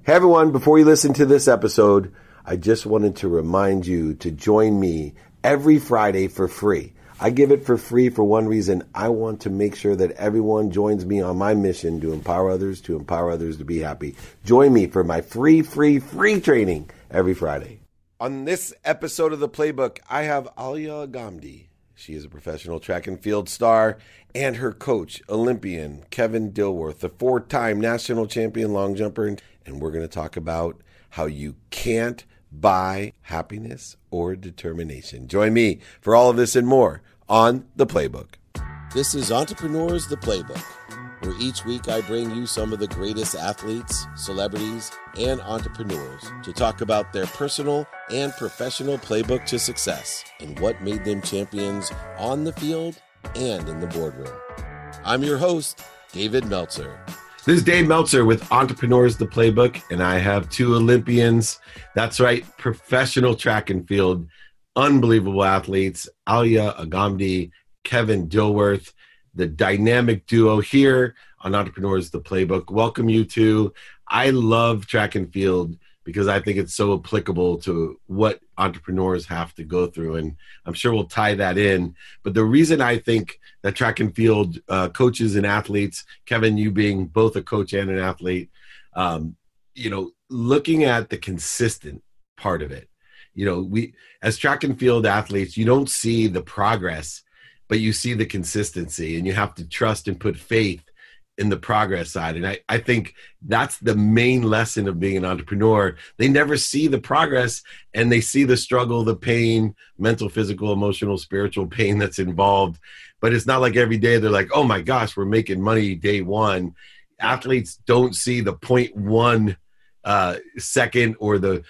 Hey everyone, before you listen to this episode, I just wanted to remind you to join me every Friday for free. I give it for free for one reason. I want to make sure that everyone joins me on my mission to empower others to be happy. Join me for my free training every Friday. On this episode of The Playbook, I have Alia Ghamdi. She is a professional track and field star, and her coach, Olympian Kevin Dilworth, the 4-time national champion long jumper. And we're going to talk about how you can't buy happiness or determination. Join me for all of this and more on The Playbook. This is Entrepreneurs The Playbook, where each week I bring you some of the greatest athletes, celebrities, and entrepreneurs to talk about their personal and professional playbook to success and what made them champions on the field and in the boardroom. I'm your host, David Meltzer. This is Dave Meltzer with Entrepreneurs The Playbook, and I have two Olympians. That's right, professional track and field, unbelievable athletes, Alia Ghamdi, Kevin Dilworth, the dynamic duo here on Entrepreneurs The Playbook. Welcome you two. I love track and field because I think it's so applicable to what entrepreneurs have to go through, and I'm sure we'll tie that in. But the reason I think that track and field coaches and athletes, Kevin, you being both a coach and an athlete, looking at the consistent part of it. We as track and field athletes, you don't see the progress, but you see the consistency, and you have to trust and put faith in the progress side. And I think that's the main lesson of being an entrepreneur. They never see the progress, and they see the struggle, the pain, mental, physical, emotional, spiritual pain that's involved. But it's not like every day they're like, oh my gosh, we're making money day one. Athletes don't see the 0.1 second or the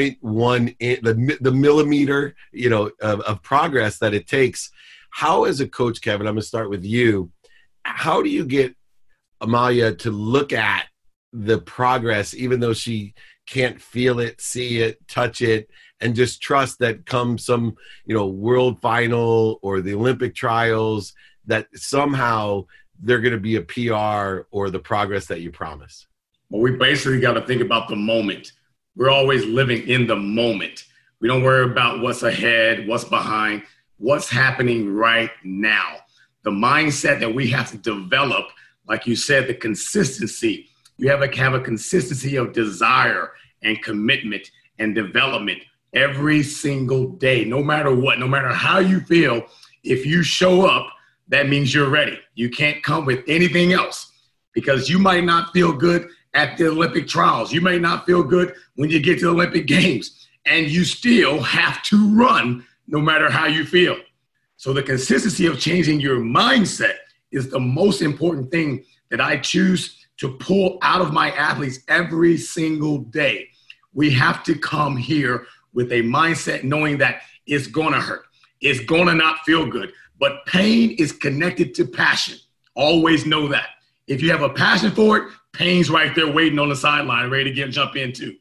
0.1, the millimeter, of progress that it takes. How, as a coach, Kevin, I'm going to start with you. How do you get Alia to look at the progress, even though she can't feel it, see it, touch it, and just trust that come some, world final or the Olympic trials, that somehow they're going to be a PR or the progress that you promise? Well, we basically got to think about the moment. We're always living in the moment. We don't worry about what's ahead, what's behind, what's happening right now. The mindset that we have to develop, like you said, the consistency. You have to have a consistency of desire and commitment and development every single day, no matter what, no matter how you feel. If you show up, that means you're ready. You can't come with anything else, because you might not feel good at the Olympic trials. You may not feel good when you get to the Olympic Games, and you still have to run no matter how you feel. So the consistency of changing your mindset is the most important thing that I choose to pull out of my athletes every single day. We have to come here with a mindset knowing that it's going to hurt. It's going to not feel good. But pain is connected to passion. Always know that. If you have a passion for it, pain's right there waiting on the sideline, ready to jump into.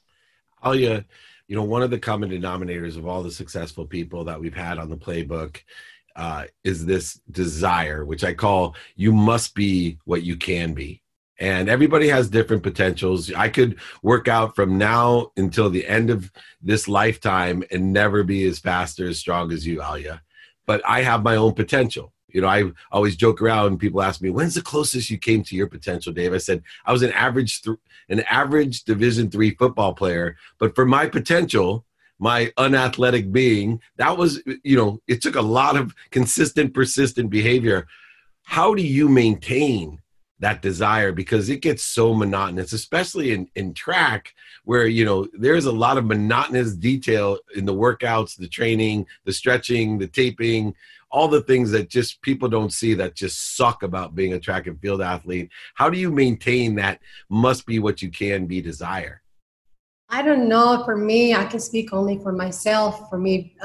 Alia, one of the common denominators of all the successful people that we've had on the playbook is this desire, which I call you must be what you can be. And everybody has different potentials. I could work out from now until the end of this lifetime and never be as fast or as strong as you, Alia. But I have my own potential. I always joke around and people ask me, when's the closest you came to your potential, Dave? I said, I was an average Division III football player. But for my potential, my unathletic being, that was, it took a lot of consistent, persistent behavior. How do you maintain that desire? Because it gets so monotonous, especially in track, where, there's a lot of monotonous detail in the workouts, the training, the stretching, the taping, all the things that just people don't see that just suck about being a track and field athlete. How do you maintain that must be what you can be desire? I don't know. For me, I can speak only for myself. For me,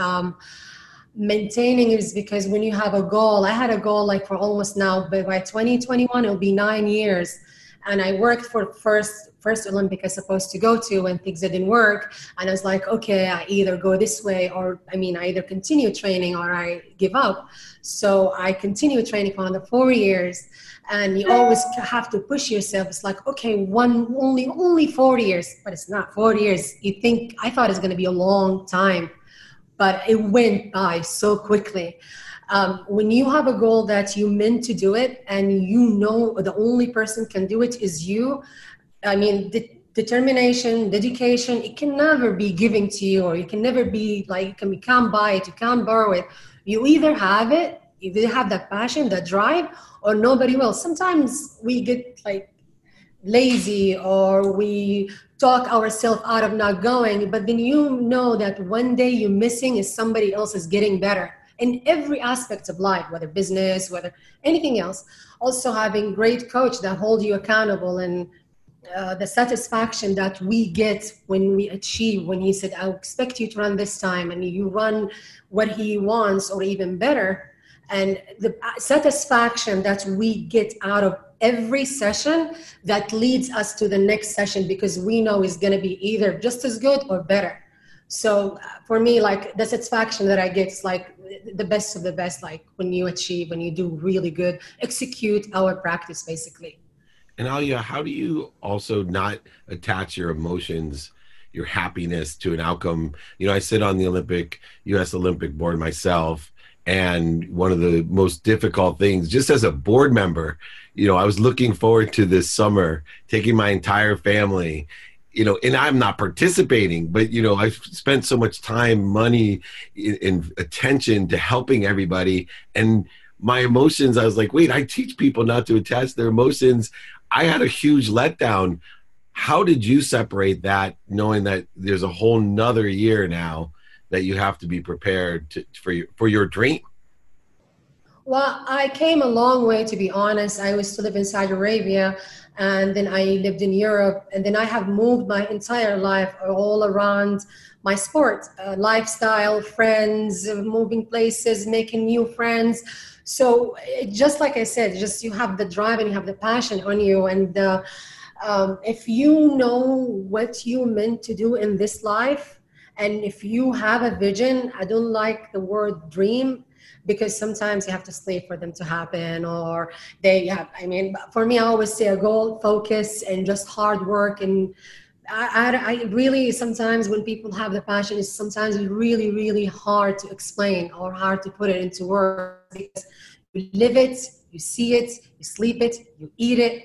maintaining is because when you have a goal, I had a goal like for almost now, but by 2021, it'll be 9 years. And I worked for first Olympic I was supposed to go to, and things didn't work. And I was like, okay, I either go this way, or I either continue training or I give up. So I continued training for another 4 years. And you always have to push yourself. It's like, okay, only 4 years, but it's not 4 years. I thought it's going to be a long time, but it went by so quickly. When you have a goal that you meant to do it, and you know the only person can do it is you, determination, dedication, it can never be given to you, or you can never be like, you can't buy it, you can't borrow it. You either have it, you either have that passion, that drive, or nobody will. Sometimes we get like lazy, or we talk ourselves out of not going, but then you know that one day you're missing is somebody else is getting better in every aspect of life, whether business, whether anything else. Also having great coach that hold you accountable, and the satisfaction that we get when we achieve, when he said, I expect you to run this time, and you run what he wants or even better. And the satisfaction that we get out of every session that leads us to the next session, because we know it's going to be either just as good or better. So for me, like, the satisfaction that I get is like the best of the best, like when you achieve, when you do really good, execute our practice basically. And Alia, how do you also not attach your emotions, your happiness to an outcome? I sit on the U.S. Olympic board myself. And one of the most difficult things, just as a board member, I was looking forward to this summer, taking my entire family, and I'm not participating, but, I've spent so much time, money, and attention to helping everybody. And my emotions, I was like, wait, I teach people not to attach their emotions. I had a huge letdown. How did you separate that, knowing that there's a whole nother year now that you have to be prepared for your dream? Well, I came a long way, to be honest. I used to live in Saudi Arabia, and then I lived in Europe, and then I have moved my entire life all around my sport, lifestyle, friends, moving places, making new friends. So just like I said, just you have the drive and you have the passion on you. And if you know what you meant to do in this life, and if you have a vision, I don't like the word dream, because sometimes you have to slave for them to happen, or for me, I always say a goal, focus, and just hard work. And I really, sometimes when people have the passion, it's sometimes really, really hard to explain or hard to put it into words, because you live it, you see it, you sleep it, you eat it.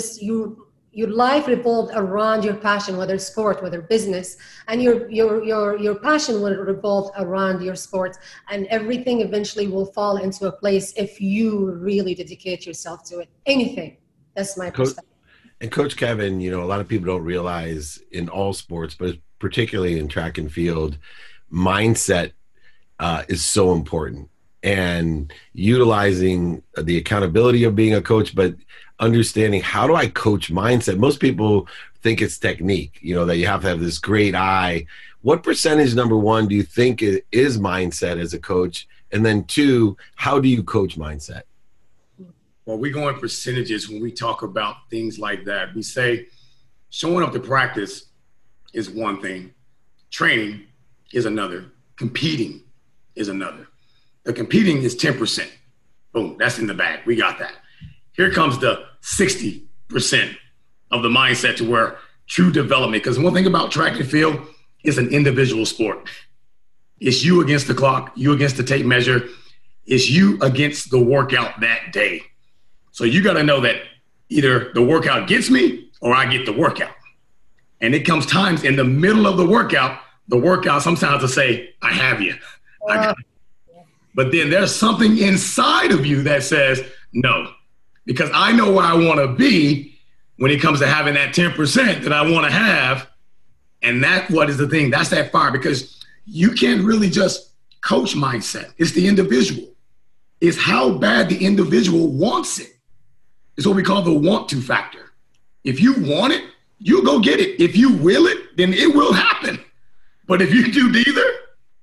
Your life revolved around your passion, whether sport, whether business, and your passion will revolve around your sport, and everything eventually will fall into a place if you really dedicate yourself to it. Anything. That's my perspective. And Coach Kevin, a lot of people don't realize in all sports, but particularly in track and field, mindset is so important, and utilizing the accountability of being a coach, but understanding, how do I coach mindset? Most people think it's technique, that you have to have this great eye. What percentage, number one, do you think is mindset as a coach? And then two, how do you coach mindset? Well, we go in percentages when we talk about things like that. We say showing up to practice is one thing. Training is another. Competing is another. The competing is 10%. Boom, that's in the bag. We got that. Here comes the 60% of the mindset to where true development, because one thing about track and field is an individual sport. It's you against the clock, you against the tape measure. It's you against the workout that day. So you got to know that either the workout gets me or I get the workout. And it comes times in the middle of the workout sometimes will say, I have you. I got you. But then there's something inside of you that says, no. Because I know where I want to be when it comes to having that 10% that I want to have. And that's what is the thing. That's that fire, because you can't really just coach mindset. It's the individual. It's how bad the individual wants it. It's what we call the want to factor. If you want it, you go get it. If you will it, then it will happen. But if you do neither, I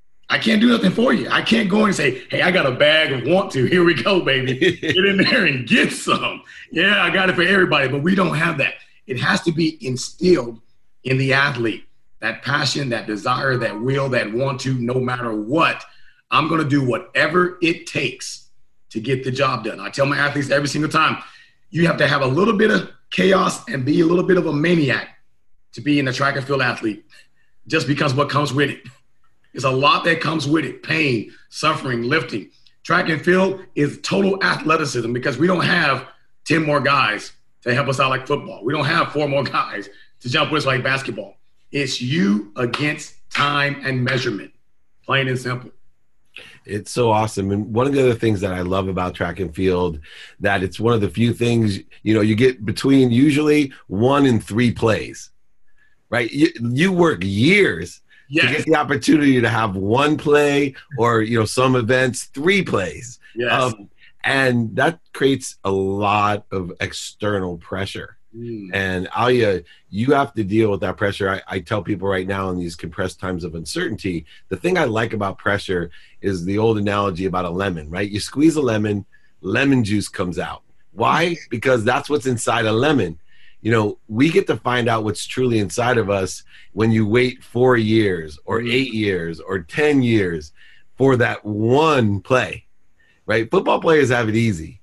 can't do nothing for you. I can't go in and say, hey, I got a bag of want to. Here we go, baby. Get in there and get some. Yeah, I got it for everybody. But we don't have that. It has to be instilled in the athlete. That passion, that desire, that will, that want to, no matter what, I'm going to do whatever it takes to get the job done. I tell my athletes every single time, you have to have a little bit of chaos and be a little bit of a maniac to be an track and field athlete, just because what comes with it. There's a lot that comes with it: pain, suffering, lifting. Track and field is total athleticism because we don't have 10 more guys to help us out like football. We don't have 4 more guys to jump with us like basketball. It's you against time and measurement, plain and simple. It's so awesome. And one of the other things that I love about track and field, that it's one of the few things, you get between usually 1 and 3 plays, right? You work years to get the opportunity to have 1 play or, some events, 3 plays. Yes. And that creates a lot of external pressure. And Alia, you have to deal with that pressure. I tell people right now in these compressed times of uncertainty, the thing I like about pressure is the old analogy about a lemon, right? You squeeze a lemon, lemon juice comes out. Why? Because that's what's inside a lemon. We get to find out what's truly inside of us when you wait 4 years or 8 years or 10 years for that 1 play, right? Football players have it easy.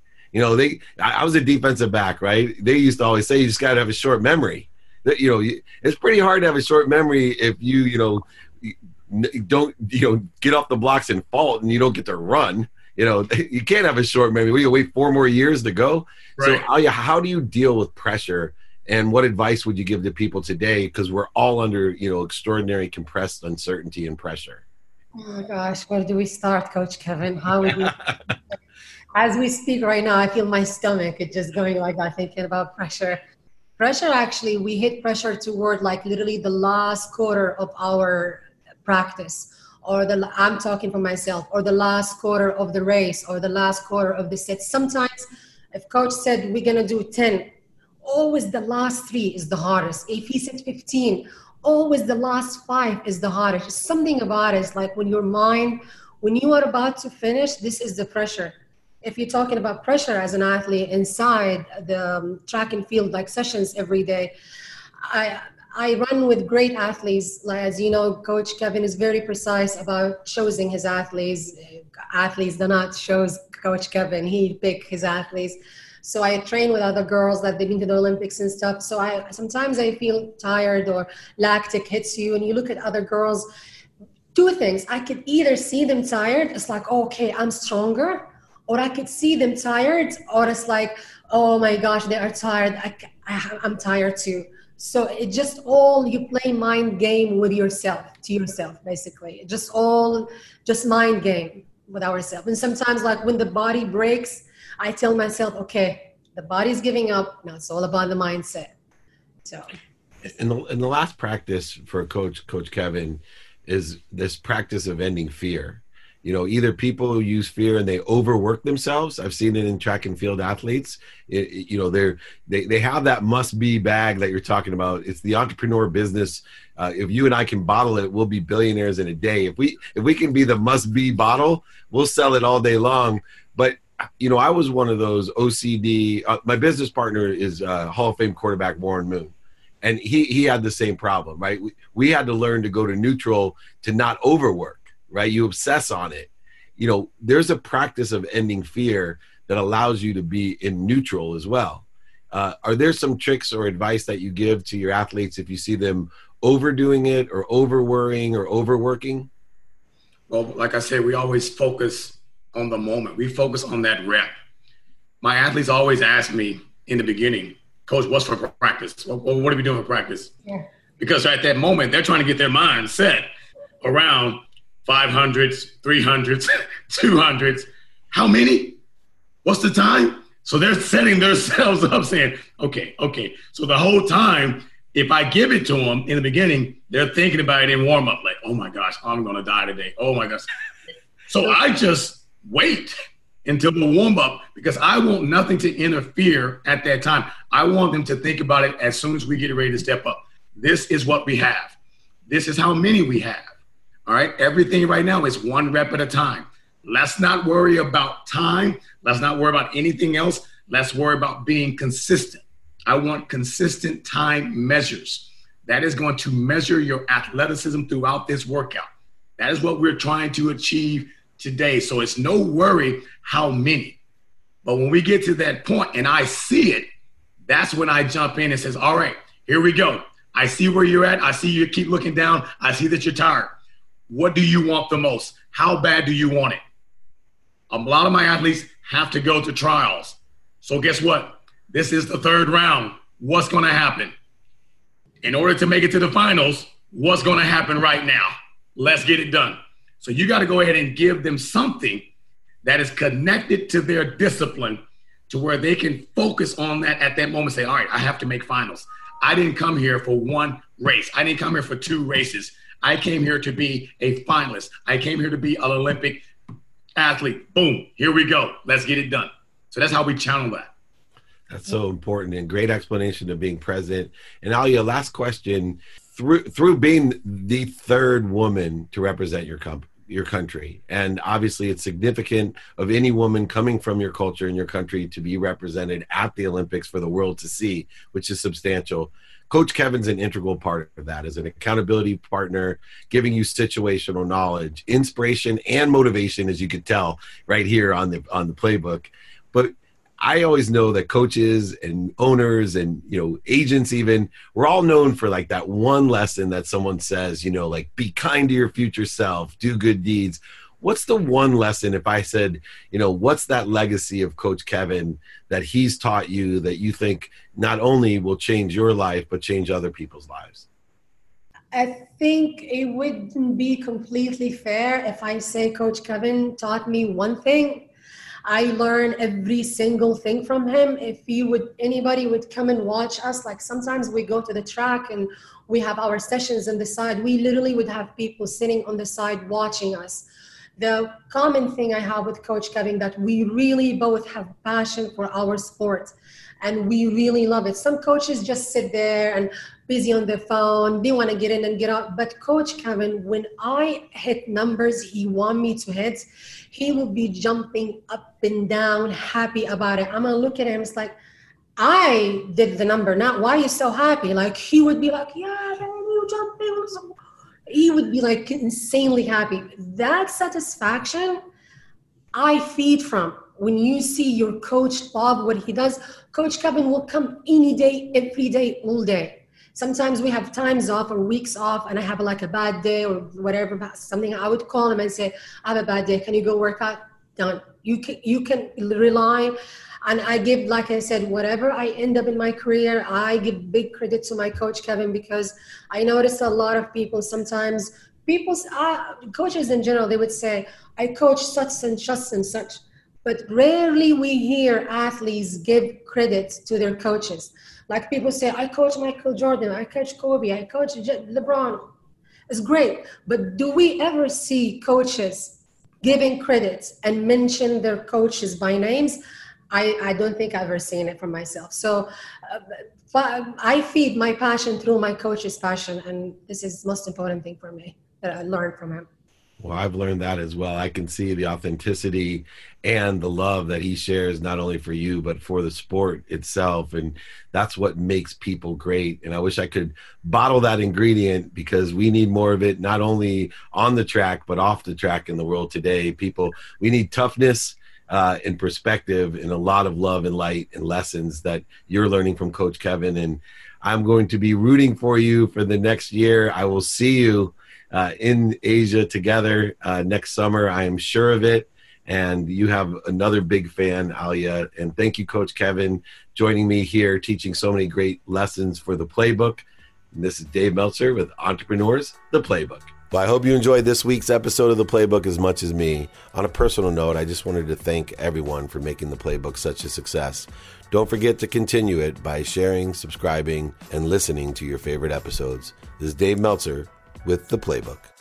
I was a defensive back, right? They used to always say you just got to have a short memory. It's pretty hard to have a short memory if you don't get off the blocks and fall and you don't get to run. You can't have a short memory. We wait 4 more years to go. Right. So Alia, how do you deal with pressure, and what advice would you give to people today? Because we're all under extraordinary compressed uncertainty and pressure. Oh my gosh, where do we start, Coach Kevin? How would we? As we speak right now, I feel my stomach. It's just going like that, thinking about pressure. Pressure, actually, we hit pressure toward like literally the last quarter of our practice, or I'm talking for myself, or the last quarter of the race, or the last quarter of the set. Sometimes if coach said we're going to do 10, always the last 3 is the hardest. If he said 15, always the last 5 is the hardest. Something about it is like when you are about to finish, this is the pressure. If you're talking about pressure as an athlete inside the track and field like sessions every day, I run with great athletes. As you know, Coach Kevin is very precise about choosing his athletes. Athletes do not choose Coach Kevin. He pick his athletes. So I train with other girls that they've been to the Olympics and stuff. So sometimes I feel tired or lactic hits you and you look at other girls. 2 things. I could either see them tired. It's like, okay, I'm stronger. Or I could see them tired, or it's like, oh my gosh, they are tired. I'm tired too. So it just you play mind game with yourself, to yourself, basically. Just mind game with ourselves. And sometimes like when the body breaks, I tell myself, okay, the body's giving up. Now it's all about the mindset. So. In the last practice for Coach Kevin is this practice of ending fear. Either people use fear and they overwork themselves. I've seen it in track and field athletes. They have that must-be bag that you're talking about. It's the entrepreneur business. If you and I can bottle it, we'll be billionaires in a day. If we can be the must-be bottle, we'll sell it all day long. But I was one of those OCD. My business partner is Hall of Fame quarterback Warren Moon, and he had the same problem. Right? We had to learn to go to neutral to not overwork. Right? You obsess on it. There's a practice of ending fear that allows you to be in neutral as well. Are there some tricks or advice that you give to your athletes if you see them overdoing it or over worrying or overworking? Well, like I said, we always focus on the moment. We focus on that rep. My athletes always ask me in the beginning, Coach, what's for practice? What are we doing for practice? Yeah. Because at that moment, they're trying to get their mind set around 500s, 300s, 200s. How many? What's the time? So they're setting themselves up saying, okay. So the whole time, if I give it to them in the beginning, they're thinking about it in warm up, like, oh my gosh, I'm going to die today. Oh my gosh. So I just wait until the warm up because I want nothing to interfere at that time. I want them to think about it as soon as we get ready to step up. This is what we have. This is how many we have. All right. Everything right now is one rep at a time. Let's not worry about time. Let's not worry about anything else. Let's worry about being consistent. I want consistent time measures. That is going to measure your athleticism throughout this workout. That is what we're trying to achieve today. So it's no worry how many. But when we get to that point and I see it, that's when I jump in and says, all right, here we go. I see where you're at. I see you keep looking down. I see that you're tired. What do you want the most? How bad do you want it? A lot of my athletes have to go to trials. So guess what? This is the third round. What's going to happen? In order to make it to the finals, what's going to happen right now? Let's get it done. So you got to go ahead and give them something that is connected to their discipline to where they can focus on that at that moment. Say, all right, I have to make finals. I didn't come here for one race. I didn't come here for two races. I came here to be a finalist. I came here to be an Olympic athlete. Boom, here we go. Let's get it done. So that's how we channel that. That's so important, and great explanation of being present. And Alia, last question. Through being the third woman to represent your country, and obviously it's significant of any woman coming from your culture and your country to be represented at the Olympics for the world to see, which is substantial. Coach Kevin's an integral part of that as an accountability partner, giving you situational knowledge, inspiration, and motivation, as you could tell right here on the playbook. But I always know that coaches and owners and, agents even, we're all known for like that one lesson that someone says, like be kind to your future self, do good deeds. What's the one lesson, if I said, what's that legacy of Coach Kevin that he's taught you that you think not only will change your life, but change other people's lives? I think it wouldn't be completely fair if I say Coach Kevin taught me one thing. I learn every single thing from him. If anybody would come and watch us, like sometimes we go to the track and we have our sessions on the side, we literally would have people sitting on the side watching us. The common thing I have with Coach Kevin that we really both have passion for our sport and we really love it. Some coaches just sit there and busy on their phone, they want to get in and get out. But Coach Kevin, when I hit numbers he want me to hit, he will be jumping up and down, happy about it. I'm gonna look at him, it's like, I did the number, not why are you so happy? Like he would be like, yeah, you jumping. He would be like insanely happy. That satisfaction I feed from. When you see your coach Bob, what he does, Coach Kevin will come any day, every day, all day. Sometimes we have times off or weeks off and I have like a bad day or whatever, something. I would call him and say, I have a bad day. Can you go work out? Done. You can rely. And I give, like I said, whatever I end up in my career, I give big credit to my coach, Kevin, because I notice a lot of people, sometimes coaches in general, they would say, I coach such and such. But rarely we hear athletes give credit to their coaches. Like people say, I coach Michael Jordan, I coach Kobe, I coach LeBron. It's great. But do we ever see coaches giving credit and mention their coaches by names? I don't think I've ever seen it from myself. So I feed my passion through my coach's passion. And this is the most important thing for me that I learned from him. Well, I've learned that as well. I can see the authenticity and the love that he shares, not only for you, but for the sport itself. And that's what makes people great. And I wish I could bottle that ingredient because we need more of it, not only on the track, but off the track in the world today. We need toughness and perspective and a lot of love and light and lessons that you're learning from Coach Kevin. And I'm going to be rooting for you for the next year. I will see you in Asia together next summer. I am sure of it. And you have another big fan, Alia. And thank you, Coach Kevin, joining me here, teaching so many great lessons for the Playbook. And this is Dave Meltzer with Entrepreneurs, the Playbook. Well, I hope you enjoyed this week's episode of The Playbook as much as me. On a personal note, I just wanted to thank everyone for making The Playbook such a success. Don't forget to continue it by sharing, subscribing, and listening to your favorite episodes. This is Dave Meltzer with The Playbook.